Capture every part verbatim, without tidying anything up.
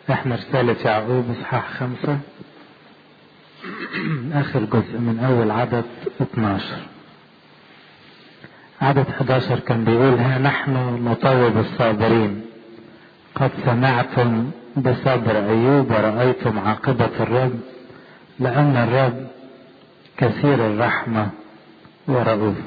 احنا رسالة يعقوب اصحاح خمسة اخر جزء من اول عدد اتناشر. عدد حداشر كان بيقول: ها نحن نطوب الصابرين، قد سمعتم بصبر ايوب ورأيتم عاقبة الرب، لان الرب كثير الرحمة ورؤوف.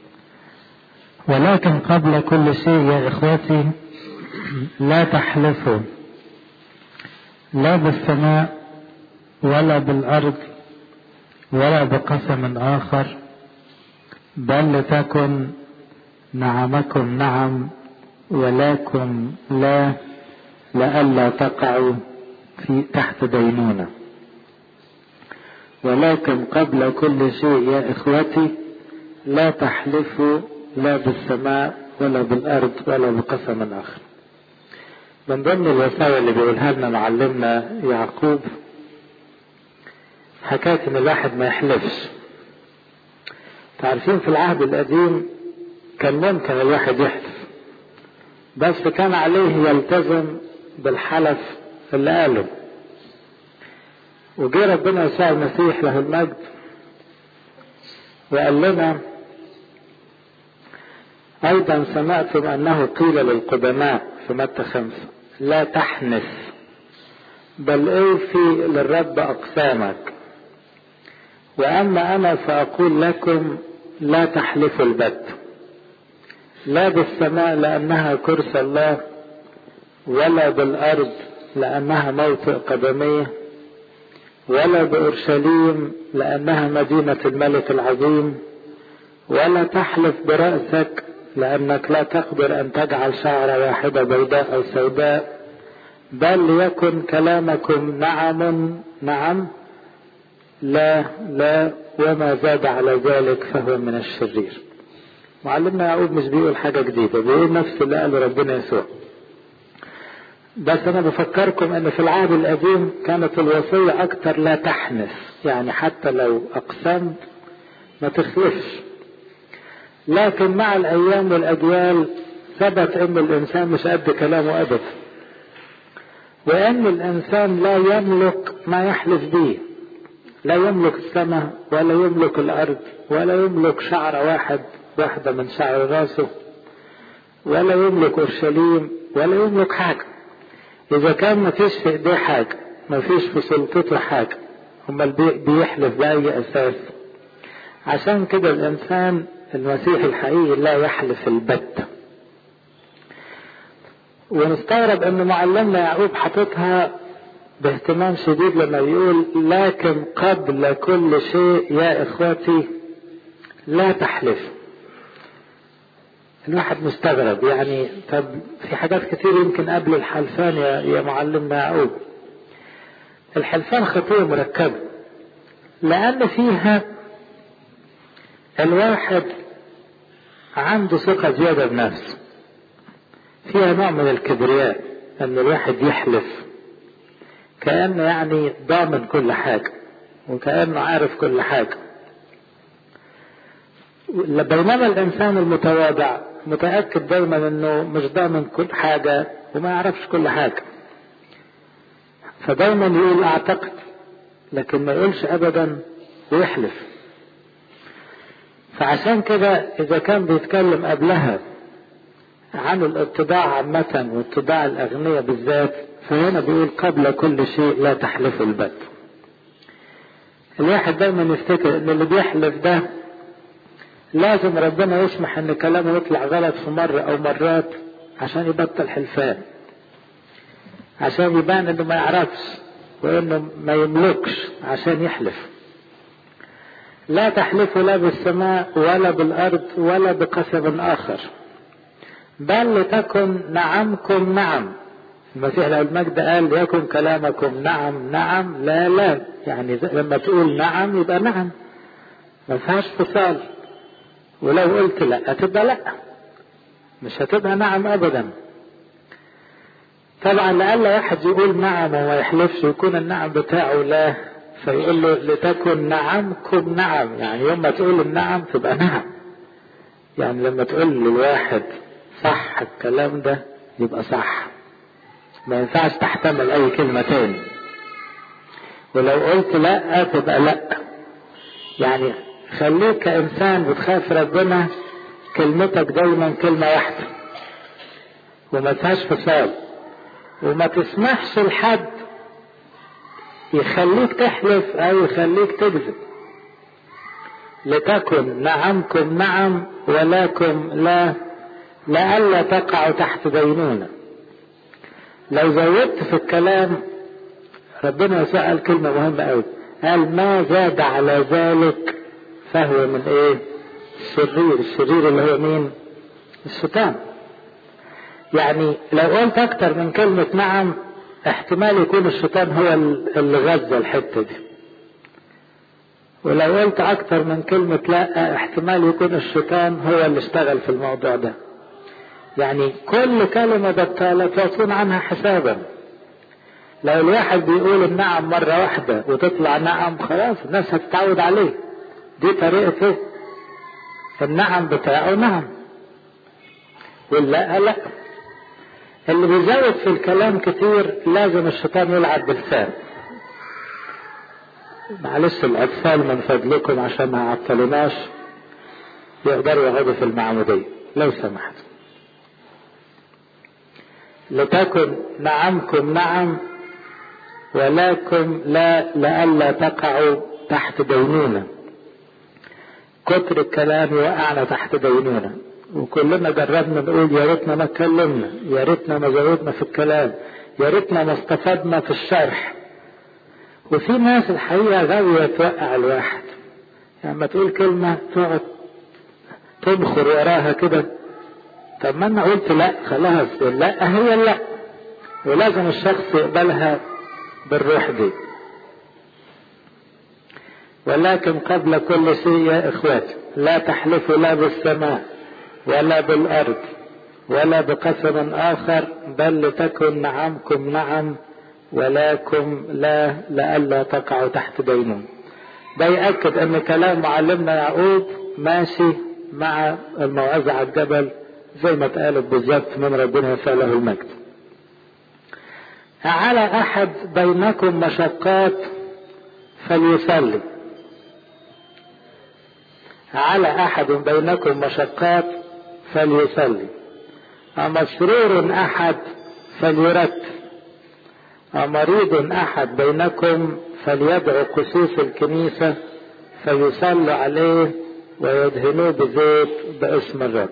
ولكن قبل كل شيء يا اخوتي لا تحلفوا لا بالسماء ولا بالأرض ولا بقسم آخر، بل لتكن نعمكم نعم ولكم لا، لئلا تقعوا في تحت دينونة. ولكن قبل كل شيء يا إخوتي لا تحلفوا لا بالسماء ولا بالأرض ولا بقسم آخر. من ضمن الوصايا اللي بيقولها لنا معلمنا يعقوب حكاية ان الواحد ما يحلفش. تعرفين في العهد القديم كان ممكن الواحد يحلف، بس كان عليه يلتزم بالحلف اللي قاله. وجه ربنا يسوع المسيح له المجد وقال لنا ايضا: سمعتم انه قيل للقدماء في متى خمسة لا تحنث، بل اوفي للرب اقسامك. واما انا فاقول لكم لا تحلفوا البت، لا بالسماء لانها كرسي الله، ولا بالارض لانها موطئ قدميه، ولا باورشليم لانها مدينة الملك العظيم، ولا تحلف برأسك لانك لا تقدر ان تجعل شعرة واحدة بيضاء او سوداء، بل يكن كلامكم نعم نعم لا لا، وما زاد على ذلك فهو من الشرير. معلمنا يعقوب مش بيقول حاجة جديدة، بيقول نفس اللي قاله ربنا يسوع، بس انا بفكركم ان في العهد القديم كانت الوصية اكتر لا تحنث، يعني حتى لو اقسمت ما تخلفش. لكن مع الايام والاجيال ثبت ان الانسان مش قد كلامه ابدا، وان الانسان لا يملك ما يحلف به، لا يملك السماء ولا يملك الارض ولا يملك شعر واحد واحدة من شعر راسه، ولا يملك اورشليم ولا يملك حاجة. اذا كان ما فيش في ايديه حاجة، ما فيش في سلطته حاجة، امال بيحلف باي اساس؟ عشان كده الانسان المسيح الحقيقي لا يحلف البت. ونستغرب ان معلمنا يعقوب حاططها باهتمام شديد لما يقول: لكن قبل كل شيء يا اخوتي لا تحلف. الواحد مستغرب، يعني طب في حاجات كتير يمكن قبل الحلفان يا, يا معلمنا يعقوب. الحلفان خطية مركبة، لان فيها الواحد عنده ثقة زيادة بنفسه، فيها نوع من الكبرياء، ان الواحد يحلف كأنه يعني ضامن كل حاجة وكأنه عارف كل حاجة. بينما الانسان المتواضع متأكد دايما انه مش ضامن كل حاجة وما يعرفش كل حاجة، فدايما يقول اعتقد، لكن ما يقولش ابدا ويحلف. فعشان كده اذا كان بيتكلم قبلها عن الاتباع عامة واتباع الاغنياء بالذات، فهنا بيقول قبل كل شيء لا تحلفوا البت. الواحد دايما يفتكر ان اللي بيحلف ده لازم ربنا يسمح ان كلامه يطلع غلط في مرة او مرات عشان يبطل حلفان، عشان يبان انه ما يعرفش وانه ما يملكش عشان يحلف. لا تحلفوا لا بالسماء ولا بالارض ولا بقسم اخر، بل لتكن نعمكم نعم. المسيح له المجد قال: يكن كلامكم نعم نعم لا لا، يعني لما تقول نعم يبقى نعم، ما فيهاش فصال. ولو قلت لا تبقى لا، مش هتبقى نعم ابدا. طبعا لألا واحد يقول نعم وما يحلفش يكون النعم بتاعه لا، فيقول له لتكن نعمكم نعم، يعني يوم ما تقول النعم تبقى نعم. يعني لما تقول للواحد صح الكلام ده يبقى صح، ما ينفعش تحتمل اي كلمة تاني، ولو قلت لا تبقى لا. يعني خليك كإنسان بتخاف ربنا كلمتك دايما كلمة واحدة وما فيهاش فصال، وما تسمحش لحد يخليك تحلف او يخليك تكذب. لتكن نعمكم نعم ولكم لا، لئلا تقعوا تحت دينونة. لو زودت في الكلام ربنا يسوع قال كلمة مهمة قوي، قال ما زاد على ذلك فهو من ايه؟ الشرير. الشرير اللي هو مين؟ الشيطان. يعني لو قلت اكتر من كلمة نعم احتمال يكون الشيطان هو اللي غذى الحتة دي، ولو قلت اكتر من كلمة لا احتمال يكون الشيطان هو اللي اشتغل في الموضوع ده. يعني كل كلمة بطالة تعطون عنها حسابا. لو الواحد بيقول النعم مرة واحدة وتطلع نعم خلاص الناس هتتعود عليه، دي طريقته. النعم بتاعه نعم واللا لا. اللي بيزود في الكلام كتير لازم الشيطان يلعب بالفعل. معلش الاطفال من فضلكم عشان ما عطلناش يقدروا يقعدوا في المعمودية لو سمحت. لتكن نعمكم نعم ولكم لا، لئلا تقعوا تحت دينونة. كتر الكلام يوقعنا تحت دينونة، وكلنا جربنا نقول يا ريتنا ما اتكلمنا، يا ريتنا ما زودنا في الكلام، يا ريتنا ما استفدنا في الشرح. وفي ناس الحقيقة غاوية توقع الواحد، يعني لما تقول كلمة تقعد تبخر وراها كده. طب ما انا قلت لا خلاص، لا هي لا، ولازم الشخص يقبلها بالروح دي. ولكن قبل كل شيء يا اخواتي لا تحلفوا لا بالسماء ولا بالارض ولا بقسم اخر، بل لتكن نعمكم نعم ولكم لا، لئلا تقعوا تحت دينون. ده يأكد ان كلام معلمنا يعقوب ماشي مع الموعظة على الجبل زي ما اتقالت بالظبط من ربنا يسأله المجد. على احد بينكم مشقات فليصلي. على احد بينكم مشقات فليصلي. أمسرور احد فليرتل. أمريض احد بينكم فليدعو قسوس الكنيسة فيصلوا عليه ويدهنوه بزيت باسم الرب.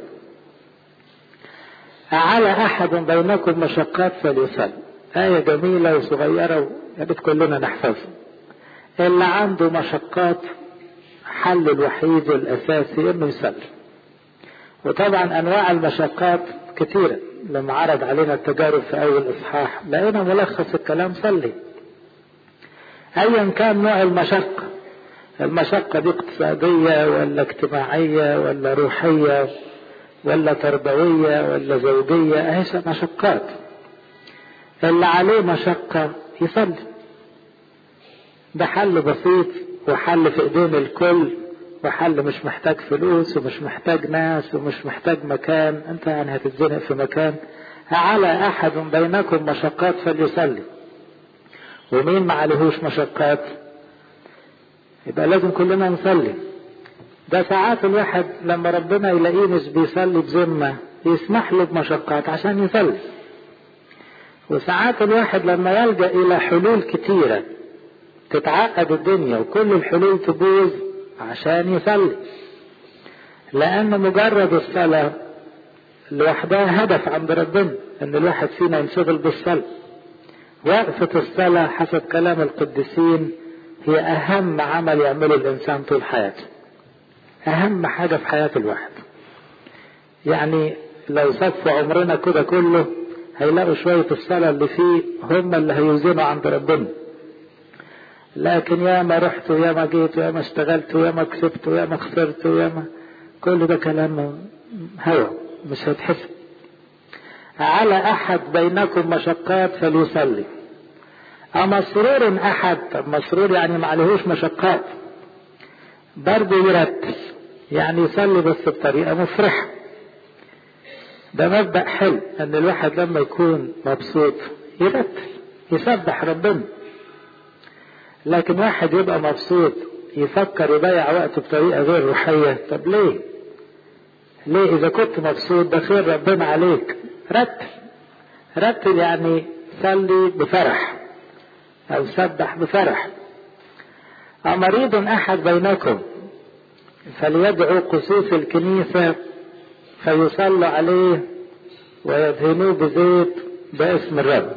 على احد بينكم مشقات فليصلي. آية جميلة وصغيرة يا ريت كلنا نحفظها. اللي عنده مشقات حل الوحيد والأساسي إنه يصلي. وطبعا أنواع المشقات كثيرة، لما عرض علينا التجارب في أول إصحاح لقينا ملخص الكلام صلي. أيا كان نوع المشقة، المشقة دي اقتصادية ولا اجتماعية ولا روحية ولا تربوية ولا زوجية، أهي مشقات. اللي عليه مشقة يصلي، ده حل بسيط وحل في ايدين الكل، وحل مش محتاج فلوس ومش محتاج ناس ومش محتاج مكان. انت يعني هتتزنق في مكان. على احد بينكم مشقات فليصلي. ومين ما عليهوش مشقات يبقى لازم كلنا نصلي. ده ساعات الواحد لما ربنا يلاقيه مش بيصلي بذمة يسمح له بمشقات عشان يصلي. وساعات الواحد لما يلجأ الى حلول كتيرة تتعقد الدنيا وكل الحلول تبوظ عشان يصلي. لان مجرد الصلاة لوحدها هدف عند ربنا، ان الواحد فينا ينشغل بالصلاة. وقفة الصلاة حسب كلام القديسين هي اهم عمل يعمله الانسان طول حياته، اهم حاجة في حياة الواحد. يعني لو صفوا عمرنا كده كله هيلاقوا شوية الصلاة اللي فيه هم اللي هيوزنوا عند ربنا. لكن يا ما رحت ويا ما جيت ويا ما اشتغلت ويا ما كسبت ويا ما خسرت ويا ما، كل ده كلام هوا مش هيتحسب. على احد بينكم مشقات فليصلي. أمسرور احد، طب مسرور يعني ما عليهوش مشقات، برضه يرتل يعني يصلي بس بطريقة مفرحة. ده مبدأ حلو ان الواحد لما يكون مبسوط يرتل يسبح ربنا. لكن واحد يبقى مبسوط يفكر يضيع وقته بطريقة غير روحية، طب ليه؟ ليه إذا كنت مبسوط ده خير ربنا عليك. رتل رتل يعني صلي بفرح أو سبح بفرح. أمريض أحد بينكم فليدعو قسوس الكنيسة فيصلوا عليه ويدهنوه بزيت باسم الرب.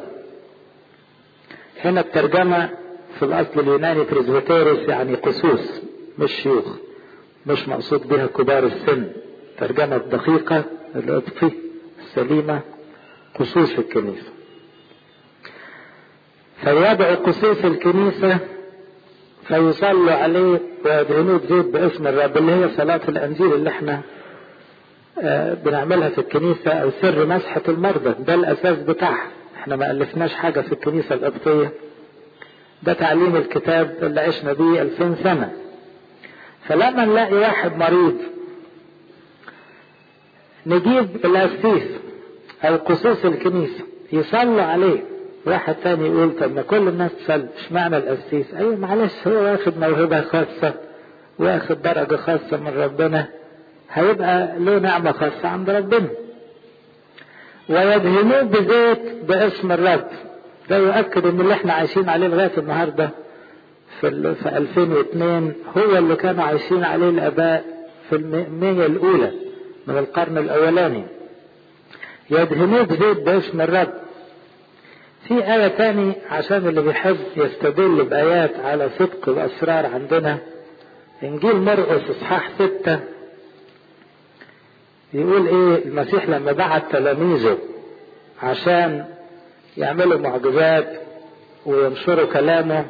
هنا الترجمة في الأصل اليوناني بريزبيتيروس يعني قسوس مش شيوخ، مش مقصود بها كبار السن. ترجمة دقيقة الأبطي السليمة قسوس الكنيسة. فليدعو قسوس الكنيسة فيصلوا عليه ويدهنوه بزيت باسم الرب، اللي هي صلاة الأنجيل اللي احنا آه بنعملها في الكنيسة، أو سر مسحة المرضى. ده الأساس بتاعها، احنا ما ألفناش حاجة في الكنيسة القبطية، ده تعليم الكتاب اللي عشنا بيه ألفين سنة. فلما نلاقي واحد مريض نجيب القسيس أو قسوس الكنيسة يصلوا عليه. واحد تاني يقول طب ما كل الناس تصلي، اشمعنى القسيس؟ ايوه معلش، هو واخد موهبة خاصة واخد درجة خاصة من ربنا، هيبقى له نعمة خاصة عند ربنا. ويدهنوه بزيت باسم الرب، ده يؤكد ان اللي احنا عايشين عليه لغاية النهاردة في, في ألفين واثنين هو اللي كانوا عايشين عليه الآباء في المئة الأولى من القرن الأولاني. يدهنوه بزيت باسم الرب. في آية تاني عشان اللي بيحب يستدل بآيات على صدق الأسرار عندنا، إنجيل مرقس إصحاح ستة يقول إيه؟ المسيح لما بعت تلاميذه عشان يعملوا معجزات وينشروا كلامه،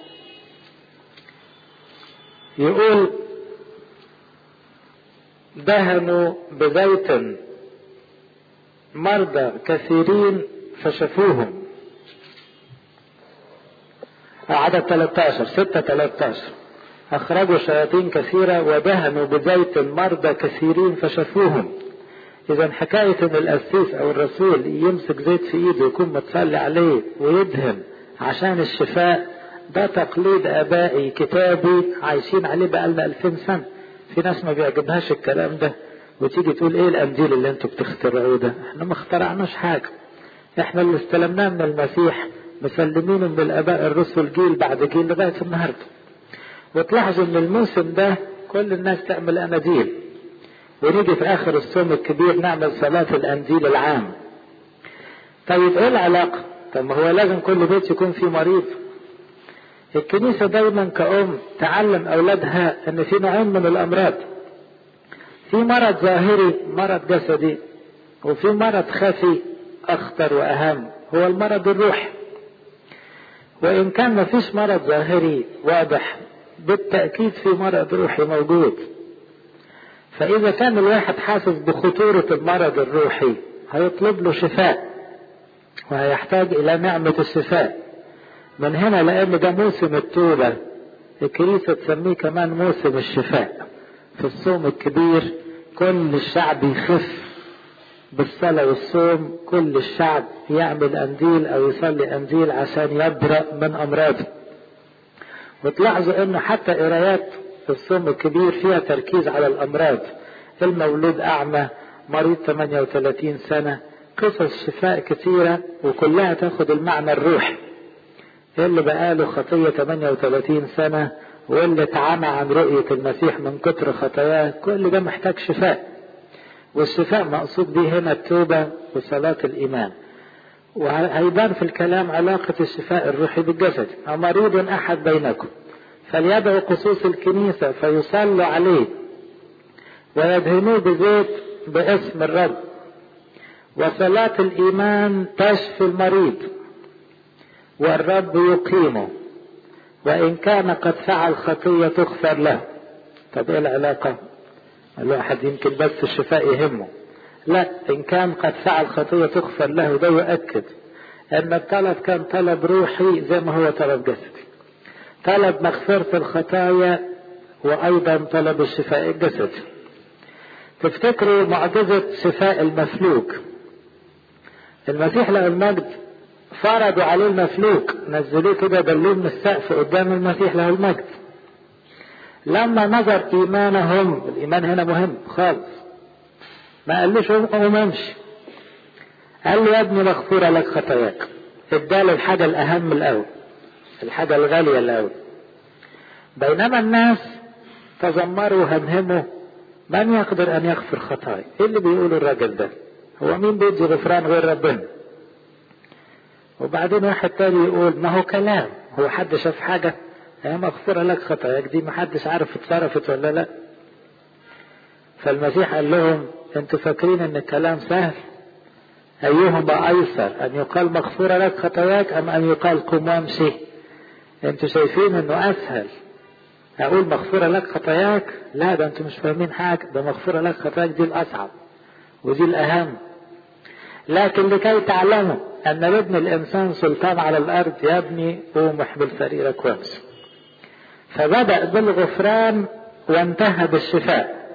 يقول دهنوا بزيت مرضى كثيرين فشفوهم. عدد ثلاثة عشر ستة ثلاثة عشر أخرجوا شياطين كثيرة ودهنوا بزيت مرضى كثيرين فشفوهم. إذا حكاية إن القسيس أو الرسول يمسك زيت في إيده يكون متصلي عليه ويدهن عشان الشفاء، ده تقليد آبائي كتابي عايشين عليه بقالنا ألفين سنة. في ناس ما بيعجبهاش الكلام ده وتيجي تقول إيه الأنجيل اللي أنتوا بتخترعوه ده؟ إحنا ما اخترعناش حاجة، إحنا اللي استلمناه من المسيح مسلمينه من الآباء الرسل جيل بعد جيل لغاية النهاردة. وتلاحظوا إن الموسم ده كل الناس تعمل أناجيل، ونيجي في آخر الصوم الكبير نعمل صلاة الأنجيل العام. طيب إيه العلاقة؟ طب ما هو لازم كل بيت يكون فيه مريض. الكنيسة دايما كأم تعلم أولادها أن في نوعين من الأمراض، في مرض ظاهري مرض جسدي، وفي مرض خفي أخطر وأهم هو المرض الروحي. وإن كان ما فيش مرض ظاهري واضح بالتأكيد في مرض روحي موجود. فإذا كان الواحد حاسس بخطورة المرض الروحي هيطلب له شفاء وهيحتاج إلى نعمة الشفاء. من هنا لأن ده موسم التوبة الكنيسة تسميه كمان موسم الشفاء. في الصوم الكبير كل الشعب يخف بالصلاة والصوم، كل الشعب يعمل أنجيل أو يصلي أنجيل عشان يبرأ من أمراضه. وتلاحظوا أنه حتى قرايات في الصوم الكبير فيها تركيز على الأمراض، المولود أعمى، مريض ثمانية وثلاثين سنة، قصص شفاء كثيرة وكلها تاخد المعنى الروحي. اللي بقاله خطية ثمانية وثلاثين سنة واللي اتعمى عن رؤية المسيح من كتر خطاياه، كل ده محتاج شفاء. والشفاء مقصود به هنا التوبة وصلاة الإيمان. وهيبان في الكلام علاقة الشفاء الروحي بالجسد. أمريض أحد بينكم فليدعو قسوس الكنيسة فيصلوا عليه ويدهنوه بزيت باسم الرب، وصلاة الإيمان تشفي المريض والرب يقيمه، وإن كان قد فعل خطية تغفر له. طب إيه العلاقة؟ الواحد يمكن بس الشفاء يهمه، لا، إن كان قد فعل خطية تغفر له ده يؤكد أن الطلب كان طلب روحي زي ما هو طلب جسدي. طلب مغفرة الخطايا وأيضا طلب الشفاء الجسدي. تفتكروا معجزة شفاء المفلوج؟ المسيح له المجد فرضوا عليه المفلوك، نزلوه كده دلوه من السقف قدام المسيح له المجد. لما نظر ايمانهم، الايمان هنا مهم خالص، ما قالوش قوم امشي، قال له يا ابني مغفورة لك خطاياك. اداله الحاجة الاهم الاول، الحاجة الغالية الاول. بينما الناس تذمروا وهمهموا من يقدر ان يغفر خطايا. ايه اللي بيقوله الراجل ده؟ هو مين بيدي غفران غير ربنا؟ وبعدين واحد تاني يقول ما هو كلام، هو حد شاف حاجة؟ هي مغفورة لك خطاياك دي ما حدش عارف اتصرفت ولا لا. فالمسيح قال لهم انتوا فاكرين ان الكلام سهل؟ ايهما ايسر ان يقال مغفورة لك خطاياك ام ان يقال قم وامشي؟ انتوا شايفين انه اسهل اقول مغفورة لك خطاياك؟ لا، ده انتوا مش فاهمين حاجة، ده مغفورة لك خطاياك دي الاصعب ودي الاهم. لكن لكي تعلموا ان لابن الانسان سلطان على الارض، يا ابني قوم احمل سريرك وامشي. فبدأ بالغفران وانتهى بالشفاء،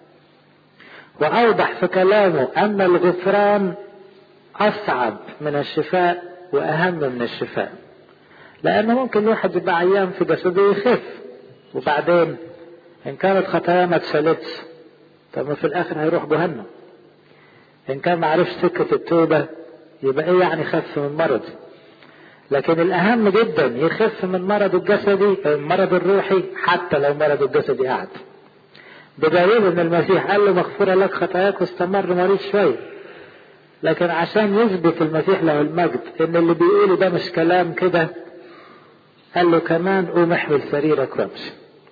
واوضح في كلامه ان الغفران اصعب من الشفاء واهم من الشفاء. لانه ممكن الواحد يبقى عيان في جسده يخف، وبعدين ان كانت خطاياه ما اتشالتش طب ما في الاخر هيروح جهنم. ان كان ما عرفش سكة التوبة يبقى ايه يعني خف من مرض؟ لكن الاهم جدا يخف من مرض الجسدي، المرض الروحي، حتى لو مرض الجسدي قعد. بدليل ان المسيح قال له مغفورة لك خطاياك واستمر مريض شوية، لكن عشان يثبت المسيح له المجد ان اللي بيقوله ده مش كلام كده، قال له كمان قوم احمل سريرك وامشي.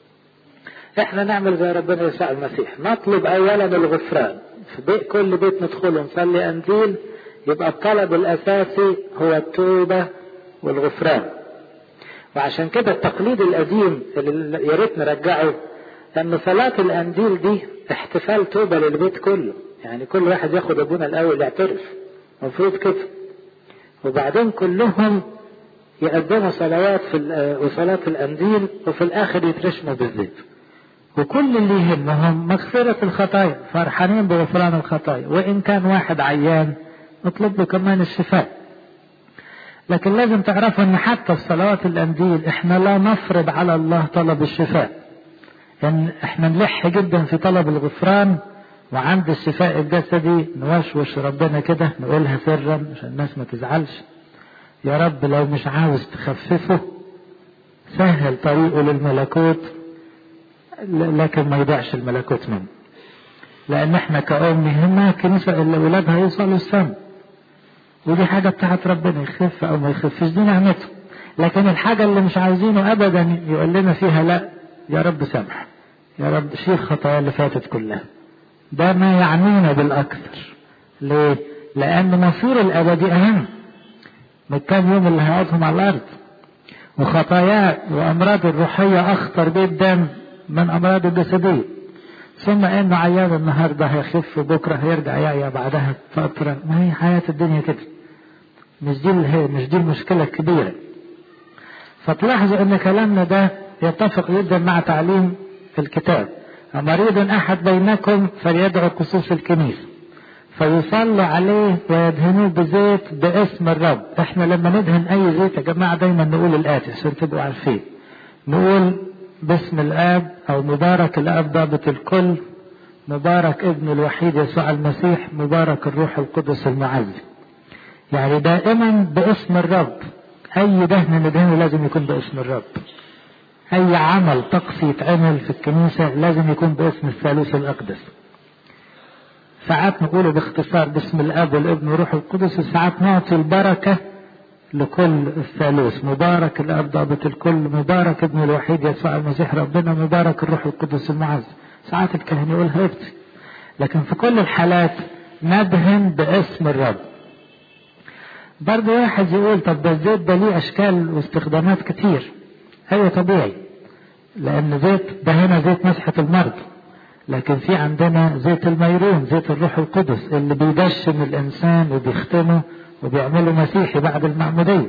احنا نعمل زي ربنا يسوع المسيح، نطلب اولا الغفران. في بيت كل بيت ندخله نصلي انجيل، يبقى الطلب الاساسي هو التوبة والغفران. وعشان كده التقليد القديم اللي يا ريت نرجعه، ان صلاة الانجيل دي احتفال توبة للبيت كله، يعني كل واحد ياخد ابونا الاول يعترف، المفروض كده، وبعدين كلهم يقدموا صلوات في وصلاة الانجيل، وفي الاخر يترشموا بالزيت. وكل اللي يهمهم مغفرة الخطايا، فرحانين بغفران الخطايا، وإن كان واحد عيان نطلب له كمان الشفاء. لكن لازم تعرفوا أن حتى في صلوات الأنجيل إحنا لا نفرض على الله طلب الشفاء، يعني إحنا نلح جدا في طلب الغفران، وعند الشفاء الجسدي نوشوش ربنا كده، نقولها سرا عشان الناس ما تزعلش، يا رب لو مش عاوز تخففه سهل طريقه للملكوت، لكن ما يضيعش الملكوت منه. لان احنا كأم يهمها الكنيسة اللي ولادها يوصلوا السما، ودي حاجة بتاعت ربنا، يخف او ما يخفش دي نعمته. لكن الحاجة اللي مش عاوزينه ابدا يقول لنا فيها لا يا رب سامح، يا رب شيل الخطايا اللي فاتت كلها، ده ما يعنينا بالاكثر. ليه؟ لان مصير الابدي اهم من كام يوم اللي هيقعدهم على الارض. وخطايا وامراض الروحية اخطر جدا من امراض الجسدية. ثم انه عيان النهارده هيخف بكره هيرجع يعيا بعدها فتره، ما هي حياه الدنيا كده، مش دي مش دي المشكله الكبيره. فتلاحظوا ان كلامنا ده يتفق جدا مع تعليم الكتاب. مريض احد بينكم فليدعو قصوص الكنيسه فيصلوا عليه ويدهنوه بزيت باسم الرب. احنا لما ندهن اي زيت يا جماعه دايما نقول الاتي عشان تبقوا عارفين، نقول باسم الآب أو مبارك الآب ضابط الكل، مبارك ابن الوحيد يسوع المسيح، مبارك الروح القدس المعزي. يعني دائما باسم الرب، أي دهن ندهنه لازم يكون باسم الرب. أي عمل طقسي يتعمل في الكنيسة لازم يكون باسم الثالوث الأقدس. ساعات نقوله باختصار باسم الآب والابن والروح القدس، وساعات نعطي البركة لكل الثالوث، مبارك الاب ضابط الكل، مبارك ابن الوحيد يسوع المسيح ربنا، مبارك الروح القدس المعز. ساعات الكاهن يقولها يفتي، لكن في كل الحالات ندهن باسم الرب. برضه واحد يقول طب ده الزيت ده ليه اشكال واستخدامات كتير. ايوه طبيعي، لان زيت ده هنا زيت مسحة المرض، لكن في عندنا زيت الميرون، زيت الروح القدس اللي بيدشن الانسان وبيختمه وبيعملوا مسيحي بعد المعمودية.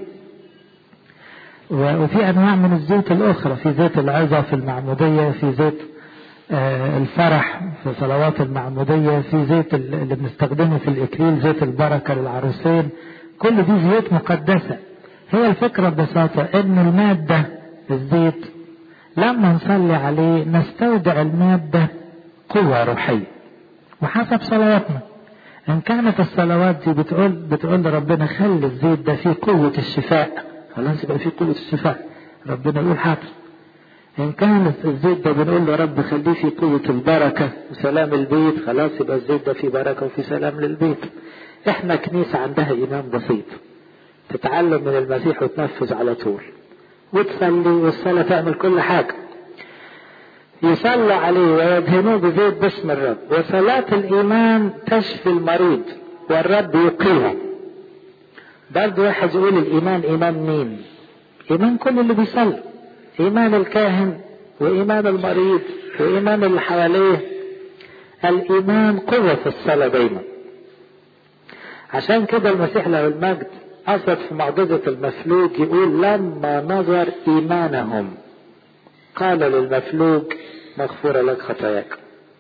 وفي انواع من الزيت الاخرى، في زيت العظة في المعمودية، في زيت آه الفرح في صلوات المعمودية، في زيت اللي بنستخدمه في الاكليل زيت البركة للعروسين. كل دي زيوت مقدسة. هي الفكرة ببساطة ان المادة الزيت لما نصلي عليه نستودع المادة قوة روحية وحسب صلواتنا. ان كانت الصلوات دي بتقول بتقول لربنا خلي الزيت ده فيه قوة الشفاء، خلاص يبقى فيه قوة الشفاء، ربنا يقول حاضر. ان كانت الزيت ده بنقول له رب خليه فيه قوة البركة وسلام البيت، خلاص يبقى الزيت ده فيه بركة وفيه سلام للبيت. احنا كنيسة عندها ايمان بسيط، تتعلم من المسيح وتنفذ على طول، وتصلي والصلاة تعمل كل حاجة. يصلى عليه ويدهنوه بزيت باسم الرب، وصلاة الإيمان تشفي المريض والرب يقيمه. برضه واحد يقول الإيمان إيمان مين؟ إيمان كل اللي بيصلي، إيمان الكاهن وإيمان المريض وإيمان اللي حواليه. الإيمان قوة في الصلاة دايما. عشان كده المسيح له المجد قصد في معجزة المفلوج يقول لما نظر إيمانهم قال للمفلوج مغفورة لك خطاياك.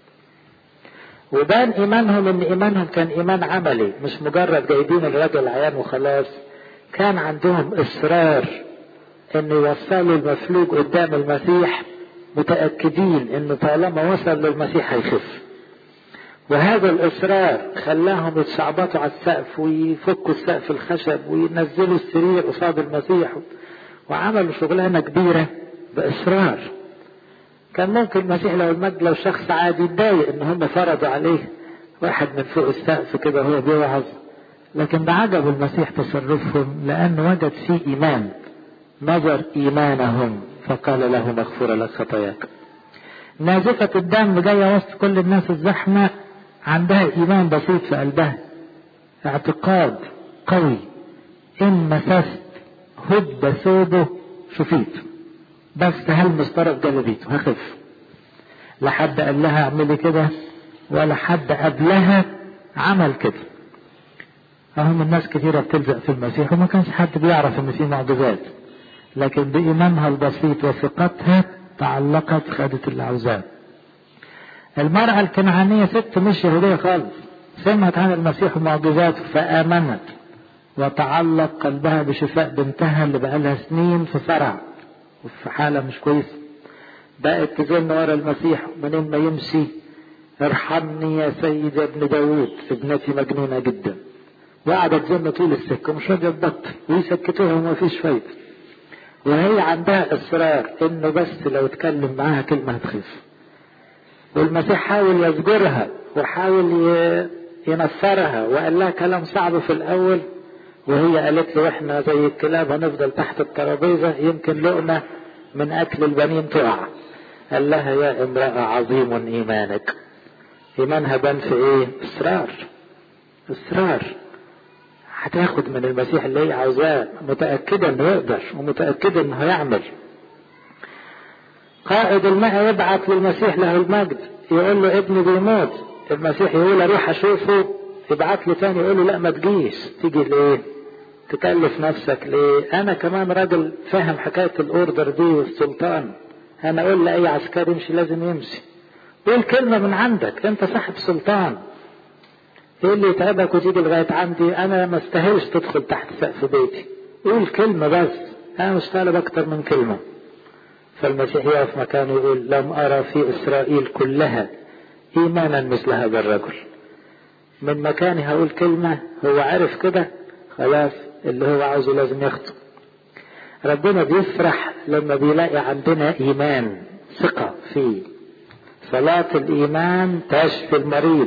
وبان إيمانهم إن إيمانهم كان إيمان عملي، مش مجرد جايبين الراجل عيان وخلاص. كان عندهم إصرار إن يوصلوا المفلوج قدام المسيح، متأكدين إنه طالما وصل للمسيح هيخف. وهذا الإصرار خلاهم يتشعبطوا على السقف ويفكوا السقف الخشب وينزلوا السرير قصاد المسيح، وعملوا شغلانة كبيرة بإصرار. كان ممكن المسيح لو المجد لو شخص عادي يتضايق ان هم فرضوا عليه واحد من فوق السقف كده وهو بيوعظ، لكن ده عجب المسيح تصرفهم لأن وجد فيه إيمان. نظر إيمانهم فقال له مغفورة لك خطاياك. نازفة الدم جاية وسط كل الناس الزحمة، عندها إيمان بسيط في قلبها، اعتقاد قوي، إن مسست هد ثوبه شفيت، بس هلمس طرف جلبيته هخف. لا حد قال لها اعملي كده ولا حد قبلها عمل كده. اهم الناس كثيرة بتلزق في المسيح وما كانش حد بيعرف ان في معجزات، لكن بإيمانها البسيط وثقتها تعلقت خدت اللي عاوزاه. المرأة الكنعانية ست مش يهودية خالص، سمعت عن المسيح ومعجزاته فآمنت وتعلق قلبها بشفاء بنتها اللي بقالها سنين في صرع وفي حالة مش كويسة. بقت تزن ورا المسيح منين ما يمشي ارحمني يا سيد يا ابن داود ابنتي مجنونة جدا، وقعدت تزن طول السكة مش راضية تبطل ويسكتوها وما فيش فايدة. وهي عندها اصرار انه بس لو اتكلم معاها كلمة هتخف. والمسيح حاول يزجرها وحاول ينفرها وقال لها كلام صعب في الاول، وهي قالت له احنا زي الكلاب هنفضل تحت الترابيزة يمكن لقمة من اكل البنين تقع. قال لها يا امرأة عظيم ايمانك. ايمانها بان في ايه؟ اصرار. اصرار هتاخد من المسيح اللي هي عاوزاه، متأكدة انه يقدر ومتأكدة انه هيعمل. قائد الماء يبعث للمسيح له المجد يقول له ابني بيموت، المسيح يقول اروح اشوفه، يبعت له تاني يقول له لا ما تجيش. تيجي ليه؟ تكلف نفسك ليه؟ انا كمان راجل فاهم حكاية الاوردر دي والسلطان، انا اقول لاي عسكري يمشي لازم يمشي. قول كلمة من عندك، انت صاحب سلطان. ايه اللي يتعبك وتيجي لغاية عندي؟ انا ما استاهلش تدخل تحت سقف بيتي. قول كلمة بس، انا مش طالب اكتر من كلمة. فالمسيح يقف مكانه يقول لم ارى في اسرائيل كلها ايمانا مثل هذا الرجل. من مكاني هقول كلمة، هو عارف كده خلاص اللي هو عاوزه لازم ياخده. ربنا بيفرح لما بيلاقي عندنا ايمان، ثقة فيه. صلاة الايمان تشفي المريض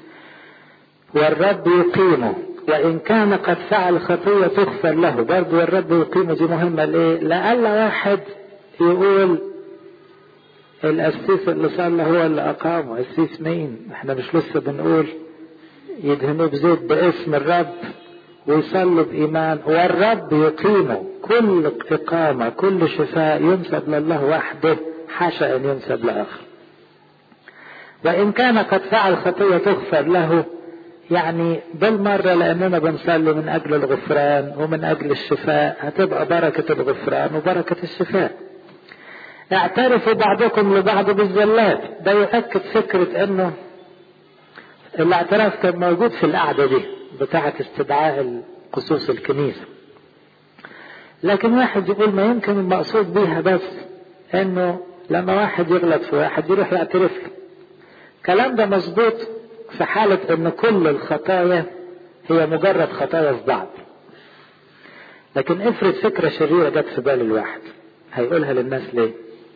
والرب يقيمه، وان كان قد فعل خطية تغفر له. برضو الرب يقيمه دي مهمة ليه؟ لألا واحد يقول القسيس اللي صلى هو اللي اقامه. قسيس مين؟ احنا مش لسه بنقول يدهنوا بزيت باسم الرب ويصلوا بإيمان والرب يقيمه. كل إقامة كل شفاء ينسب لله وحده، حاشا أن ينسب لآخر. وإن كان قد فعل خطية تغفر له، يعني بالمرة لأننا بنصلي من أجل الغفران ومن أجل الشفاء، هتبقى بركة الغفران وبركة الشفاء. اعترفوا بعضكم لبعض بالزلات. ده يؤكد فكرة أنه الاعتراف كان موجود في القعدة دي بتاعة استدعاء قصوص الكنيسة. لكن واحد يقول ما يمكن المقصود بيها بس انه لما واحد يغلط في واحد يروح يعترف له. الكلام ده مظبوط في حالة ان كل الخطايا هي مجرد خطايا في بعض. لكن افرض فكرة شريرة جت في بال الواحد، هيقولها للناس ليه؟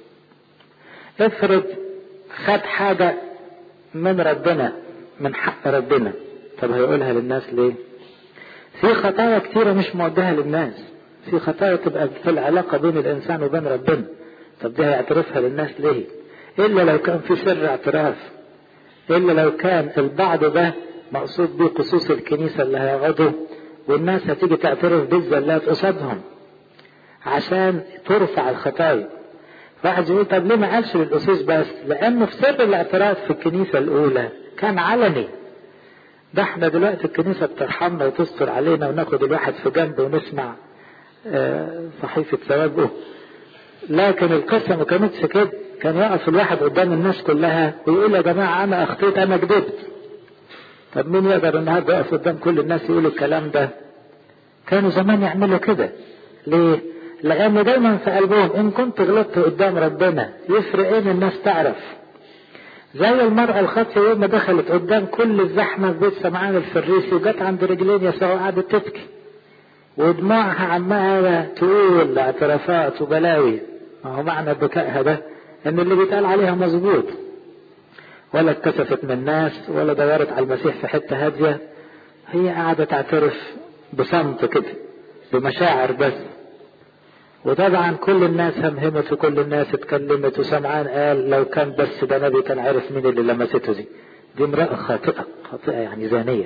افرض خد حاجة من ربنا، من حق ربنا، طب هيقولها للناس ليه؟ في خطايا كتيرة مش موجهة للناس، في خطايا تبقى في العلاقة بين الإنسان وبين ربنا، طب دي هيعترفها للناس ليه؟ إلا لو كان في سر اعتراف، إلا لو كان البعض ده مقصود بيه قصوص الكنيسة اللي هيقعدوا والناس هتيجي تعترف بالزلات قصادهم عشان ترفع الخطايا. واحد يقول طب ليه ما قالش للقصوص بس؟ لأنه في سر الاعتراف في الكنيسة الأولى كان علني. ده احنا دلوقتي الكنيسة بترحمنا وتستر علينا وناخد الواحد في جنب ونسمع اه صحيفة ثوابه، لكن القصة ما كانتش كده. كان يقف الواحد قدام الناس كلها ويقول يا جماعة أنا أخطيت، أنا كذبت. طب مين يقدر النهارده يقف قدام كل الناس يقول الكلام ده؟ كانوا زمان يعملوا كده. ليه؟ لأن دايما في قلبهم إن كنت غلطت قدام ربنا يفرق إيه الناس تعرف. زي المرأة الخاطئة يوم ما دخلت قدام كل الزحمة في بيت سمعان الفريسي وجت عند رجلين يسوع وقعدت تبكي ودموعها عمالة تقول اعترافات وبلاوي. ما هو معنى بكائها ده إن اللي بيتقال عليها مظبوط، ولا اتكسفت من الناس ولا دورت على المسيح في حتة هادية، هي قاعدة تعترف بصمت كده بمشاعر بس. وطبعا كل الناس همهمت وكل الناس اتكلمت وسمعان قال لو كان بس ده نبي كان عارف مين اللي لمسته دي. دي امرأة خاطئة، خاطئة يعني زانية،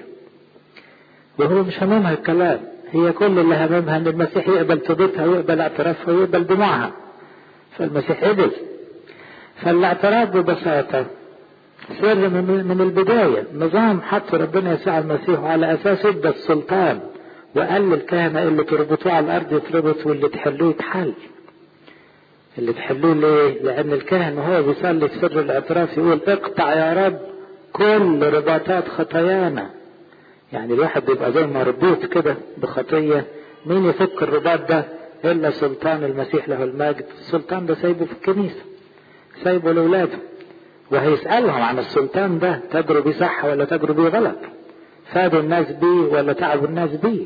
وهو مش هممها الكلام. هي كل اللي هممها ان المسيح يقبل توبتها ويقبل اعترافها ويقبل دموعها، فالمسيح قبل. فالاعتراف ببساطة سر من البداية، نظام حط ربنا يسوع المسيح على أساس ادى السلطان وقال للكهنة اللي تربطوه على الأرض يتربط واللي تحلوه يتحل. اللي تحلوه ليه؟ لأن الكاهن وهو بيصلي في سر الاعتراف يقول اقطع يا رب كل رباطات خطايانا. يعني الواحد بيبقى زي مربوط كده بخطية، مين يفك الرباط ده إلا سلطان المسيح له المجد. السلطان ده سايبه في الكنيسة، سايبه لأولاده، وهيسألهم عن السلطان ده تجروا بيه صح ولا تجروا بيه غلط، فادوا الناس بيه ولا تعبوا الناس بيه.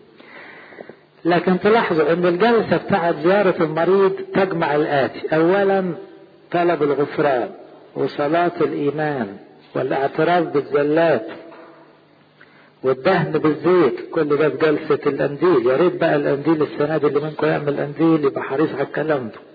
لكن تلاحظوا ان الجلسة بتاعت زيارة المريض تجمع الآتي: اولا طلب الغفران وصلاة الإيمان والاعتراف بالزلات والدهن بالزيت، كل ده في جلسة الأنديل. يا ريت بقى الأنديل السنة دي اللي منكم يعمل أنديل يبقى حريص على الكلام ده.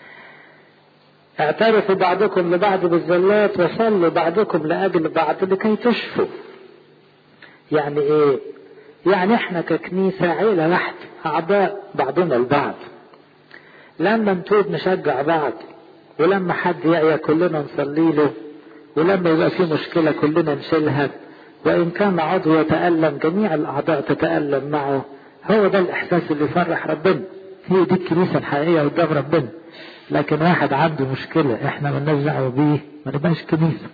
اعترفوا بعضكم لبعض بالزلات وصلوا بعضكم لأجل بعض لكي تشفوا. يعني ايه؟ يعني احنا ككنيسة عيلة واحدة، اعضاء بعضنا البعض. لما نتوب نشجع بعض، ولما حد يعيا كلنا نصلي له، ولما يبقى في مشكلة كلنا نشيلها، وان كان عضو يتألم جميع الاعضاء تتألم معه. هو ده الاحساس اللي يفرح ربنا، هي دي الكنيسة الحقيقية قدام ربنا. لكن واحد عنده مشكلة احنا مالناش دعوة بيه، ما نبقاش كنيسة.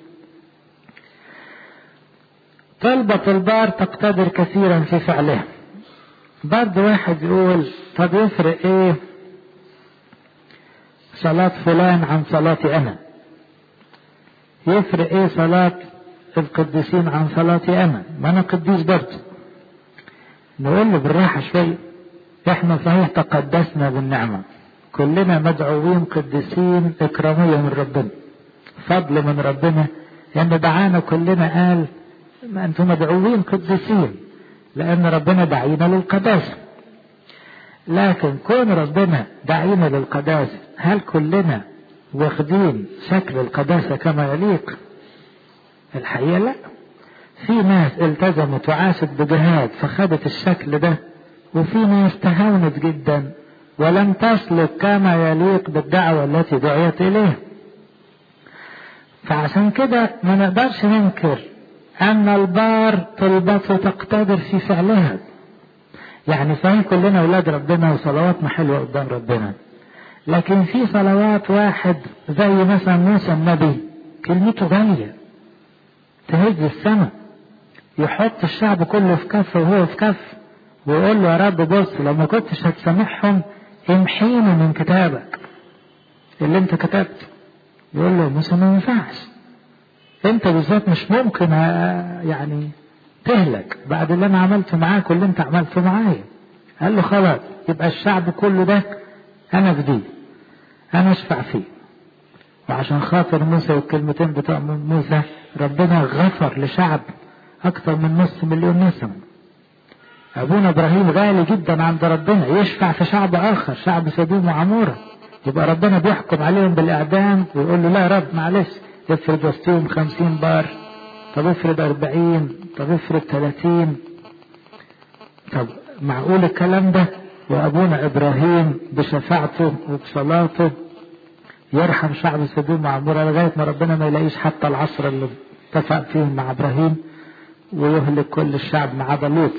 طلبة البار تقتدر كثيرا في فعلها. برضه واحد يقول طب يفرق ايه صلاة فلان عن صلاتي انا؟ يفرق ايه صلاة القديسين عن صلاتي انا؟ ما انا قديس برضه. نقول له بالراحة شوية، احنا صحيح تقدسنا بالنعمة، كلنا مدعوين قديسين اكرامية من ربنا، فضل من ربنا ان دعانا كلنا قال ما انتم مدعوين قديسين لان ربنا دعينا للقداسة. لكن كون ربنا دعينا للقداسة، هل كلنا واخدين شكل القداسة كما يليق؟ الحقيقة لا. في ناس التزمت وعاشت بجهاد فخدت الشكل ده، وفي ناس تهاونت جدا ولم تسلك كما يليق بالدعوة التي دعيت إليه. فعشان كده ما نقدرش ننكر أن البار طلبته تقتدر في فعلها. يعني صحيح كلنا أولاد ربنا وصلواتنا حلوة قدام ربنا، لكن في صلوات واحد زي مثلا موسى النبي كلمته غالية تهز السماء، يحط الشعب كله في كف وهو في كف، ويقول له يا رب بص لو ما كنتش هتسامحهم امحيني من كتابك اللي انت كتبته. يقول له موسى ما ينفعش، انت بالذات مش ممكن يعني تهلك بعد اللي انا عملته معاك واللي انت عملته معايا. قال له خلاص يبقى الشعب كله ده انا فديه، انا اشفع فيه. وعشان خاطر موسى والكلمتين بتوع موسى ربنا غفر لشعب اكتر من نص مليون نسمة. ابونا ابراهيم غالي جدا عند ربنا، يشفع في شعب اخر شعب سدوم وعمورة، يبقى ربنا بيحكم عليهم بالاعدام ويقول له لا يا رب معلش افرض وسطهم خمسين بار، طب افرض اربعين، طب افرض ثلاثين. طب معقول الكلام ده؟ وابونا ابراهيم بشفاعته وبصلاته يرحم شعب سدوم وعمورة لغاية ما ربنا ما يلاقيش حتى العشرة اللي اتفق فيهم مع ابراهيم ويهلك كل الشعب ما عدا لوط.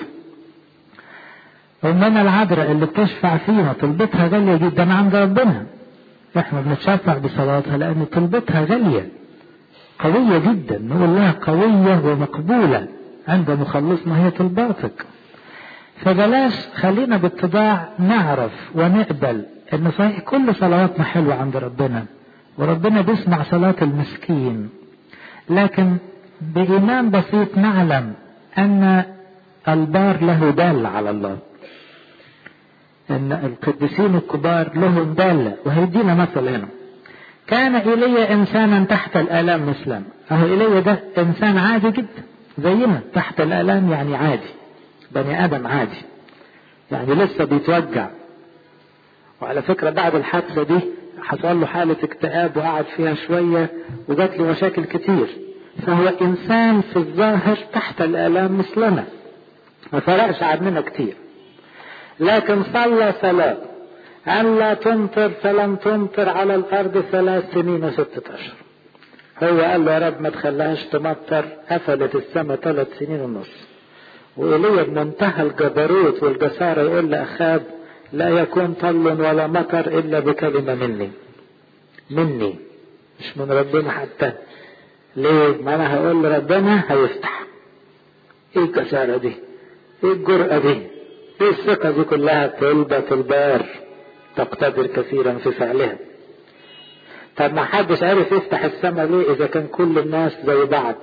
أمنا العذراء اللي بتشفع فينا طلبتها غالية جدا عند ربنا، احنا بنتشفع بصلاتها لأن طلبتها غالية قوية جدا، نقول لها قوية ومقبولة عند مخلصنا هي طلباتك. فبلاش خلينا باتباع نعرف ونقبل ان صحيح كل صلواتنا حلوة عند ربنا وربنا بيسمع صلاة المسكين، لكن بإيمان بسيط نعلم أن البار له دالة على الله، أن القديسين الكبار لهم دالة. وهيدينا مثل هنا، كان إيليا إنسانا تحت الآلام مثلنا. أهو إيليا ده إنسان عادي جدا زينا، تحت الآلام يعني عادي، بني آدم عادي يعني لسه بيتوجع. وعلى فكرة بعد الحادثة دي حصل له حالة اكتئاب وقعد فيها شوية وجات له مشاكل كتير، فهو إنسان في الظاهر تحت الآلام مثلنا، ما فرقش عننا كتير. لكن صلى صلاة أن لا تمطر فلم تمطر على الأرض ثلاث سنين وستة أشهر. هو قال له يا رب ما تخليهاش تمطر، قفلت السماء ثلاث سنين ونص. وإيليا بمنتهى الجبروت والجسارة يقول لأخاب لا يكون طل ولا مطر إلا بكلمة مني، مني مش من ربنا حتى. ليه؟ ما أنا هقول لربنا هيفتح. إيه الجسارة دي؟ إيه الجرأة دي؟ إيه الثقة دي كلها؟ طلبة البار تقتدر كثيرا في فعلها. طب ما حدش عارف يفتح السماء ليه إذا كان كل الناس زي بعض؟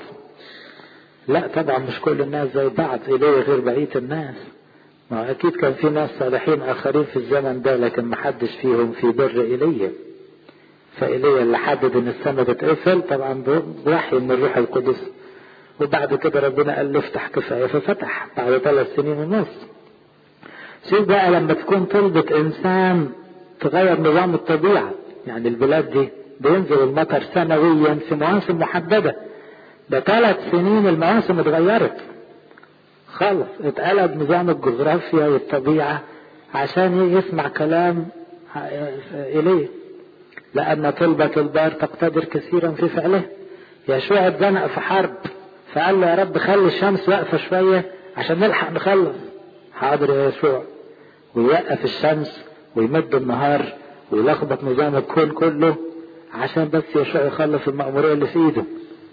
لا طبعا مش كل الناس زي بعض، إليه غير بقية الناس. ما أكيد كان في ناس صالحين آخرين في الزمن ده، لكن ما حدش فيهم في بر إيليا. فإيليا اللي حدد إن السماء تتقفل طبعا بوحي من الروح القدس، وبعد كده ربنا قال له افتح كفاية ففتح بعد ثلاث سنين ونص. شوف بقى لما تكون طلبة إنسان تغير نظام الطبيعة، يعني البلاد دي بينزل المطر سنويا في مواسم محددة، ده ثلاث سنين المواسم اتغيرت خالص، اتقلب نظام الجغرافيا والطبيعة عشان يسمع كلام إليه، لأن طلبة البار تقتدر كثيرا في فعله. يشوع اتزنق في حرب فقال له يا رب خلي الشمس واقفة شوية عشان نلحق نخلص. حاضر يا يشوع، ويوقف الشمس ويمد النهار ويلخبط نظام الكون كله عشان بس يشوع يخلص المأمورية اللي في ايده.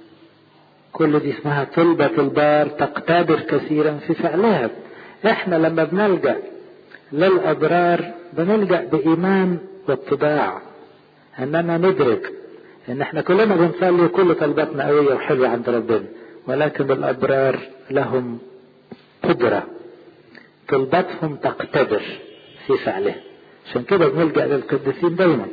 كل دي اسمها طلبة البار تقتدر كثيرا في فعلها. احنا لما بنلجأ للأبرار بنلجأ بإيمان واتباع، اننا ندرك ان احنا كلنا بنصلي كل طلباتنا قوية وحلوة عند ربنا، ولكن الأبرار لهم قدرة طلبتهم تقتدر في فعله، عشان كده بنلجأ للقديسين دايما.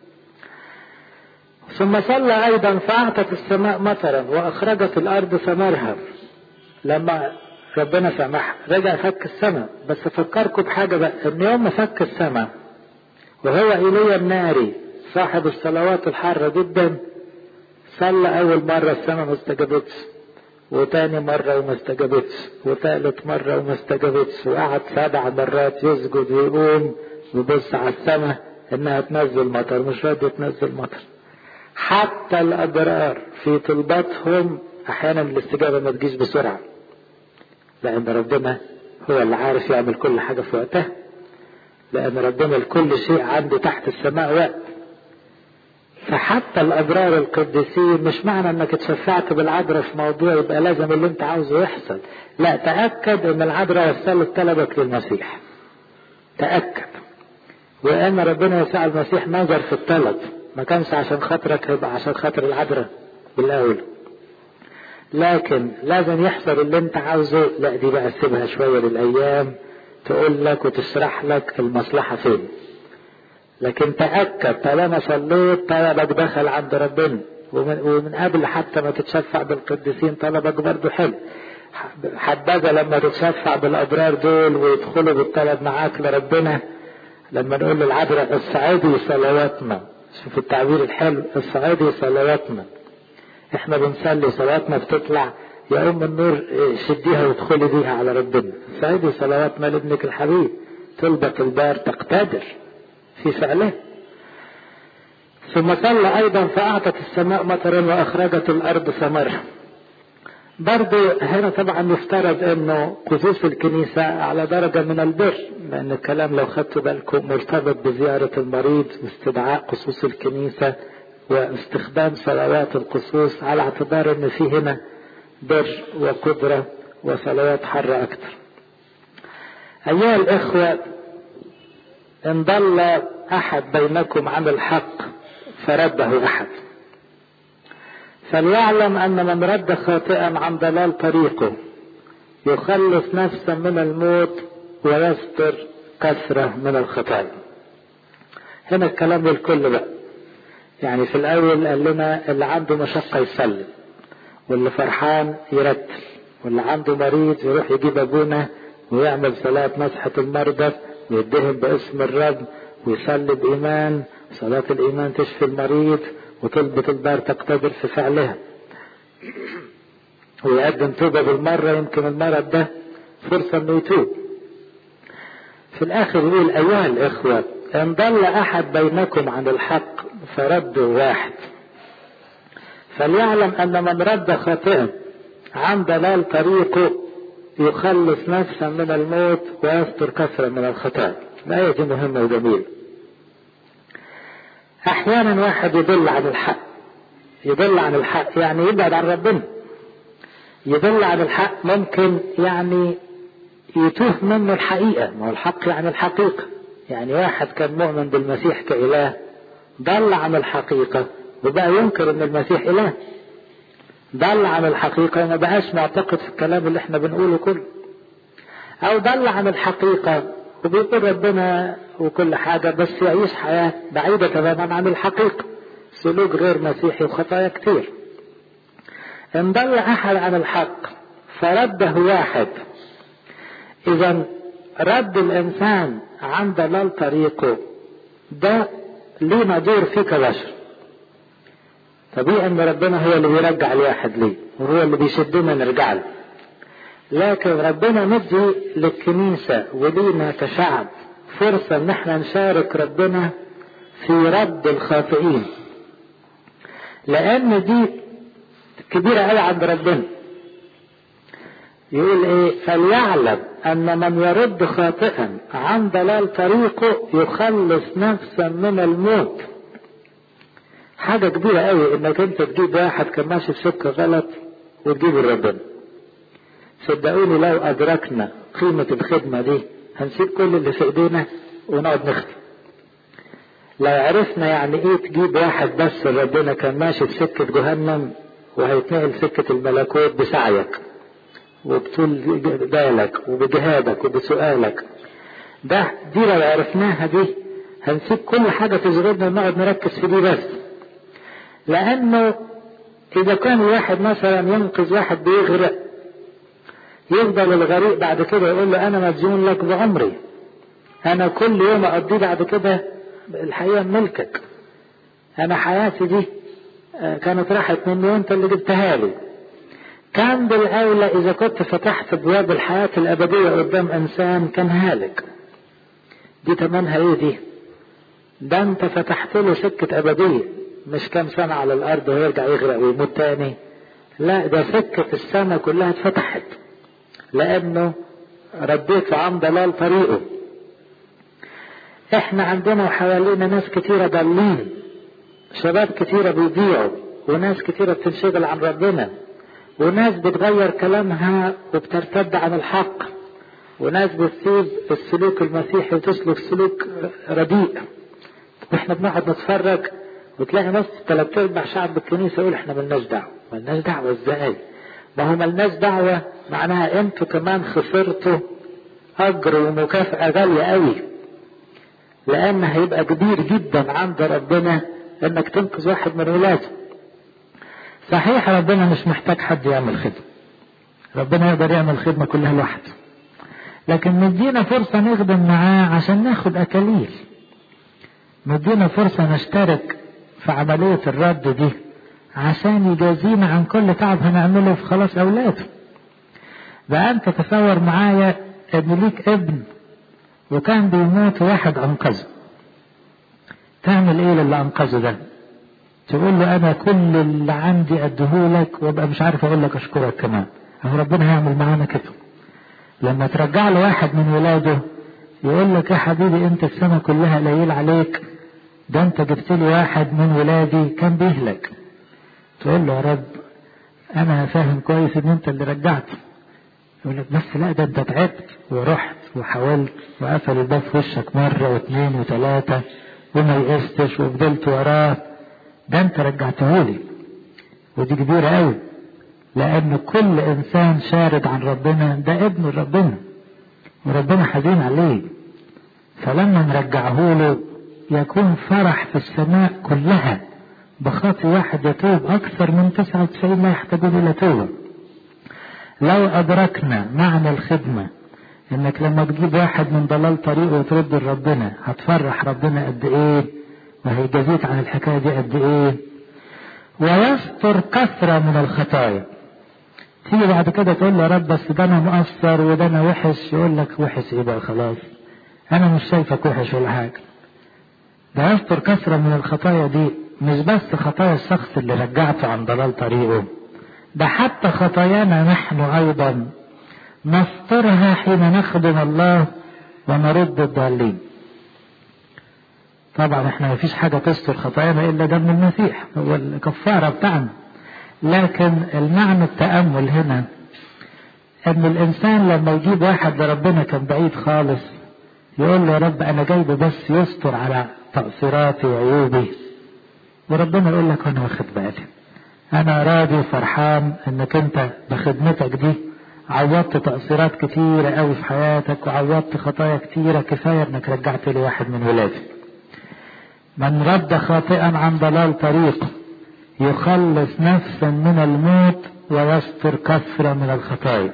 ثم صلى أيضا فأعطت السماء مطرا وأخرجت الأرض ثمرها. لما ربنا سمح رجع فك السماء، بس فكركم بحاجة بقى، ان يوم ما فك السماء وهو إيليا الناري صاحب الصلوات الحارة جدا، صلى أول مرة السماء ما استجابتش، وتاني مرة وما استجابتش، وثالث مرة وما استجابتش، وقعد سبع مرات يسجد ويقوم ويبص على السماء انها تنزل مطر، مش راضية تنزل مطر. حتى الأبرار في طلباتهم احيانا الاستجابة ما تجيش بسرعة، لأن ربنا هو اللي عارف يعمل كل حاجة في وقتها، لأن ربنا لكل شيء عنده تحت السماء وقت. فحتى الابرار القديسين مش معنى انك اتشفعت بالعذراء في موضوع يبقى لازم اللي انت عاوزه يحصل، لا، تأكد ان العذراء وصلت طلبك للمسيح، تأكد. وان ربنا يسوع المسيح نظر في الطلب، ما كانش عشان خاطرك، يبقى عشان خاطر العذراء بالاول. لكن لازم يحصل اللي انت عاوزه، لا دي بقى سيبها شوية للايام تقول لك وتشرح لك المصلحة فين. لكن تأكد طالما صليت طلبك دخل عند ربنا، ومن, ومن قبل حتى ما تتشفع بالقديسين طلبك برضو حلو. حبذا لما تتشفع بالأبرار دول ويدخلوا بالطلب معاك لربنا، لما نقول للعذراء الصعيدي صلواتنا، شوف التعبير الحلو، الصعيدي صلواتنا. احنا بنصلي صلواتنا بتطلع يا ام النور شديها وادخلي بيها على ربنا. الصعيدي صلواتنا لابنك الحبيب، طلبك البار تقتدر في فعله. ثم صلى ايضا فاعطت السماء مطرا واخرجت الارض ثمرها. برضو هنا طبعا يفترض انه قصوص الكنيسة على درجة من البر، لان الكلام لو خدتوا بالكم مرتبط بزيارة المريض واستدعاء قصوص الكنيسة واستخدام صلوات القصوص، على اعتبار ان في هنا بر وقدرة وصلوات حرة اكتر. ايها الاخوة، ان ضل احد بينكم عن الحق فرده احد، فليعلم ان من رد خاطئا عن ضلال طريقه يخلص نفسا من الموت ويستر كثرة من الخطايا. هنا الكلام للكل بقى. يعني في الاول قال لنا اللي عنده مشقة يسلم، واللي فرحان يرتل، واللي عنده مريض يروح يجيب ابونا ويعمل صلاة مسحة المرضى ويدهن باسم الرب ويصلي بإيمان، صلاة الإيمان تشفي المريض وطلبة البار تقتدر في فعلها، ويقدم توبة بالمرة، يمكن المرض ده فرصة انه يتوب. في الاخر يقول ايها الاخوة، ان ضل احد بينكم عن الحق فرده واحد، فليعلم ان من رد خاطئا عن ضلال طريقه يخلص نفسا من الموت ويستر كثرة من الخطايا. الآية دي مهمة وجميلة. احيانا واحد يضل عن الحق، يضل عن الحق يعني يبعد عن ربنا، يضل عن الحق ممكن يعني يتوه منه الحقيقة، ما هو الحق يعني الحقيقة. يعني واحد كان مؤمن بالمسيح كإله ضل عن الحقيقة وبقى ينكر ان المسيح إله، ضل عن الحقيقة وما بقاش معتقد في الكلام اللي احنا بنقوله كله، او ضل عن الحقيقة وبيقول ربنا وكل حاجة بس يعيش حياة بعيدة تماما عن الحقيقة، سلوك غير مسيحي وخطايا كتير. ان ضل احد عن الحق فرده واحد، اذا رد الانسان عن ضلال طريقه ده ليه دور فيه كبشر. طبيعي ان ربنا هو اللي بيرجع الواحد ليه وهو اللي بيشدنا نرجع له، لكن ربنا مدي للكنيسة ولينا كشعب فرصة ان احنا نشارك ربنا في رد الخاطئين، لان دي كبيرة قوي عند ربنا. يقول ايه؟ فليعلم ان من يرد خاطئا عن ضلال طريقه يخلص نفسا من الموت. حاجة كبيرة قوي انك انت تجيب واحد كان ماشي في سكة غلط وتجيبه لربنا. صدقوني لو ادركنا قيمة الخدمة دي هنسيب كل اللي في ايدينا ونقعد نخدم. لو عرفنا يعني ايه تجيب واحد بس لربنا كان ماشي في سكة جهنم وهيتنقل سكة الملكوت بسعيك وبطول بالك وبجهادك وبسؤالك، ده دي لو عرفناها دي هنسيب كل حاجة تشغلنا ونقعد نركز في دي بس. لانه اذا كان واحد مثلا ينقذ واحد بيغرق، يفضل الغريق بعد كده يقول له انا مديون لك بعمري، انا كل يوم اقضيه بعد كده الحقيقة ملكك، انا حياتي دي كانت راحت مني وانت اللي جبتها لي. كان بالاولى اذا كنت فتحت ابواب الحياة الابدية قدام انسان كان هالك، دي تمنها ايه دي؟ ده انت فتحت له سكة ابدية، مش كام سنة على الارض ويرجع يغرق ويموت تاني، لا ده سكة السنة كلها اتفتحت لانه رديت عن ضلال طريقه. احنا عندنا وحوالينا ناس كتيرة ضالين شباب كتيرة بيضيعوا، وناس كتيرة بتنشغل عن ربنا، وناس بتغير كلامها وبترتد عن الحق، وناس بتسيب السلوك المسيحي وتسلك سلوك رديء. واحنا بنقعد نتفرج وتلاقي ناس ثلاث ارباع شعب الكنيسة يقول احنا ملناش دعوة. ملناش دعوة ازاي؟ ما هو ملناش دعوة معناها انتوا كمان خسرتوا اجر ومكافأة غالية قوي، لان هيبقى كبير جدا عند ربنا انك تنقذ واحد من ولاده. صحيح ربنا مش محتاج حد يعمل خدمة، ربنا يقدر يعمل خدمة كلها لوحده، لكن مدينا فرصة نخدم معاه عشان ناخد أكاليل، مدينا فرصة نشترك في عملية الرد دي عشان يجازينا عن كل تعب هنعمله في خلاص أولاده. بقى أنت تصور معايا ابن ليك ابن وكان بيموت واحد أنقذه، تعمل إيه للي أنقذه ده؟ تقول له أنا كل اللي عندي أديهولك وابقى مش عارف أقول لك أشكرك كمان. أهو ربنا هيعمل معانا كده. لما ترجع له واحد من ولاده يقول لك يا حبيبي أنت السنة كلها قليل عليك، ده أنت جبت لي واحد من ولادي كان بيهلك. تقول له يا رب أنا فاهم كويس إن أنت اللي رجعته. يقول لك بس لا، ده أنت تعبت ورحت وحاولت وقفل الباب في وشك مرة واثنين وثلاثة وما يقستش وفضلت وراه، ده أنت رجعتهولي. ودي كبيرة قوي، لأن كل إنسان شارد عن ربنا ده ابن ربنا وربنا حزين عليه، فلما نرجعه له يكون فرح في السماء كلها بخاطر واحد يتوب أكثر من تسعة وتسعين لا يحتاجون إلى توبة. لو أدركنا معنى الخدمة إنك لما تجيب واحد من ضلال طريقه وترد لربنا هتفرح ربنا قد إيه، وهيجازيك عن الحكاية دي قد إيه. ويستر كثرة من الخطايا. تيجي بعد كده تقول له يا رب بس ده انا مقصر وده انا وحش، يقول لك وحش ايه بقى، خلاص انا مش شايفك وحش ولا حاجه. ده يستر كثرة من الخطايا دي مش بس خطايا الشخص اللي رجعته عن ضلال طريقه، ده حتى خطايانا نحن ايضا نسترها حين نخدم الله ونرد الضالين. طبعا احنا مفيش حاجه تستر خطايانا الا دم المسيح، هو الكفاره بتاعنا. لكن المعنى التأمل هنا ان الانسان لما يجيب واحد لربنا كان بعيد خالص يقول له يا رب انا جايبه بس يستر على تقصيراتي وعيوبي، وربنا يقول لك انا واخد بالي، انا راضي وفرحان انك انت بخدمتك دي عوضت تقصيرات كتيرة قوي في حياتك وعوضت خطايا كتيرة، كفاية انك رجعت لي واحد من ولادي. من رد خاطئا عن ضلال طريق يخلص نفسا من الموت ويستر كثرة من الخطايا.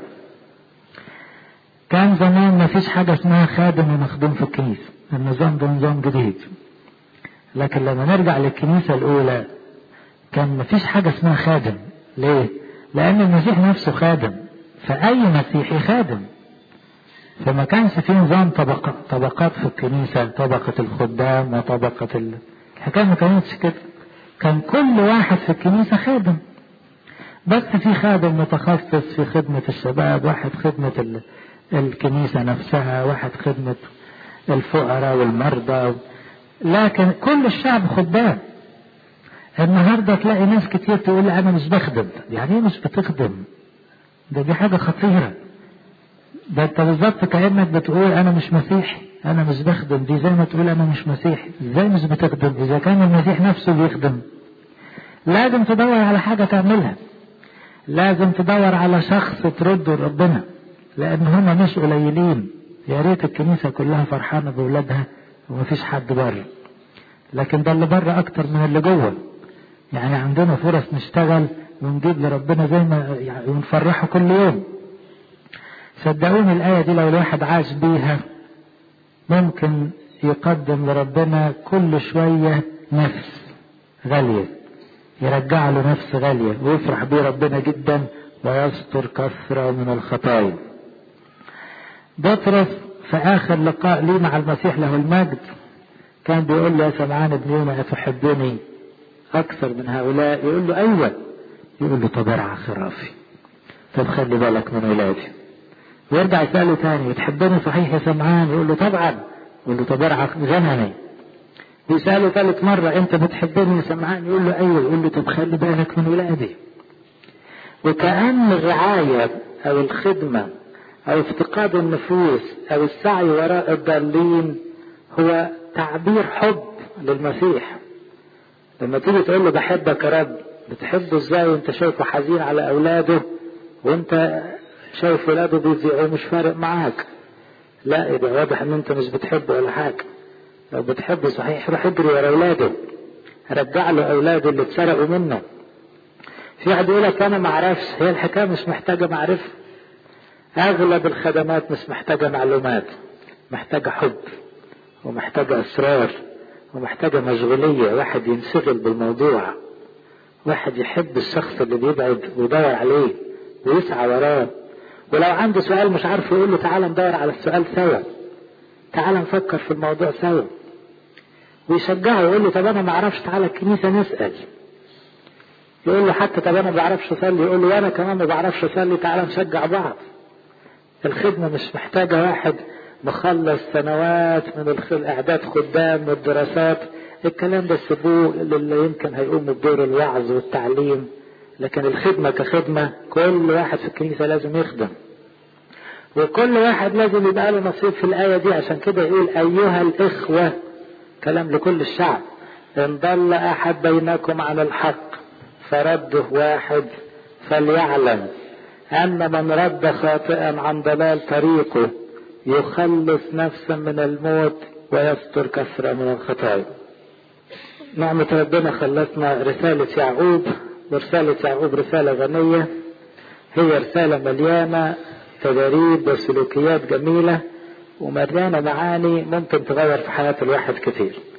كان زمان ما فيش حاجة اسمها خادم ومخدوم في الكنيسة، النظام ده نظام جديد. لكن لما نرجع للكنيسة الأولى كان ما فيش حاجة اسمها خادم. ليه؟ لأن المسيح نفسه خادم، فأي مسيحي خادم. فما كانش في نظام طبقات طبقات في الكنيسة، طبقة الخدام وطبقة ال... الحكاية ما كانتش كده. كان كل واحد في الكنيسة خادم، بس في خادم متخصص في خدمة الشباب، واحد خدمة ال... الكنيسة نفسها، واحد خدمة الفقراء والمرضى، لكن كل الشعب خدام. النهاردة تلاقي ناس كتير تقول أنا مش بخدم. يعني ايه مش بتخدم؟ ده دي حاجة خطيرة. ده انت بالظبط كأنك بتقول أنا مش مسيحي، أنا مش بخدم. دي زي ما تقول أنا مش مسيحي. إزاي مش بتخدم إذا كان المسيح نفسه بيخدم؟ لازم تدور على حاجة تعملها، لازم تدور على شخص ترده لربنا، لأن هما مش قليلين. يا ريت الكنيسة كلها فرحانة بأولادها ومفيش حد بره، لكن ده اللي بره أكتر من اللي جوه. يعني عندنا فرص نشتغل ونجيب لربنا زي ما يعني ونفرحه كل يوم. صدقوني الآية دي لو الواحد عاش بيها ممكن يقدم لربنا كل شوية نفس غالية، يرجع له نفس غالية ويفرح بيه ربنا جدا ويستر كثرة من الخطايا. بطرس في آخر لقاء لي مع المسيح له المجد كان بيقول له يا سمعان ابن يونا أتحبني أكثر من هؤلاء؟ يقول له أيوة. يقول له طب ارعى خرافي، طب خلي بالك من ولادي. ويرجع يسأله تاني بتحبني صحيح يا سمعان؟ يقول له طبعا. يقول له طب ارعى غنمي. ويسأله ثالث مرة انت بتحبني سمعان؟ يقول له ايوه. يقول له طب خلي بالك من ولادي. وكأن الرعاية او الخدمة او افتقاد النفوس او السعي وراء الضالين هو تعبير حب للمسيح. لما تيجي تقول له بحبك يا رب، بتحبه ازاي وانت شايفه حزين على اولاده وانت شايف ولاده بيضيعوا مش فارق معاك؟ لا، يبقى واضح ان انت مش بتحبه ولا حاجة. لو بتحبه صحيح روح اجري ورا اولاده، رجع له اولاده اللي اتسرقوا منه. في واحد يقول لك انا ما اعرفش. هي الحكايه مش محتاجه معرفه. اغلب الخدمات مش محتاجه معلومات، محتاجه حب ومحتاجه اصرار ومحتاجه مشغوليه، واحد ينشغل بالموضوع، واحد يحب الشخص اللي بيبعد ويدور عليه ويسعى وراه. ولو عنده سؤال مش عارف يقول له تعالى ندور على السؤال سوا، تعالى نفكر في الموضوع سوا، ويشجعه يقول له طب انا ما اعرفش تعالى الكنيسه نسال. يقول له حتى طب انا ما بعرفش اصلي، يقول له وانا كمان ما بعرفش اصلي، تعالى نشجع بعض. الخدمه مش محتاجه واحد مخلص سنوات من الاعداد خدام والدراسات. الكلام ده سيبوه اللي يمكن هيقوم بدور الوعظ والتعليم. لكن الخدمه كخدمه كل واحد في الكنيسه لازم يخدم، وكل واحد لازم يبقى له نصيب في الآية دي. عشان كده يقول أيها الإخوة، كلام لكل الشعب، إن ضل أحد بينكم عن الحق فرده واحد فليعلم أن من رد خاطئا عن ضلال طريقه يخلص نفسا من الموت ويستر كثرة من الخطايا. نعمة ربنا خلصنا رسالة يعقوب، ورسالة يعقوب رسالة غنية، هي رسالة مليانة تدريب وسلوكيات جميلة ومليانة معاني ممكن تغير في حياة الواحد كتير.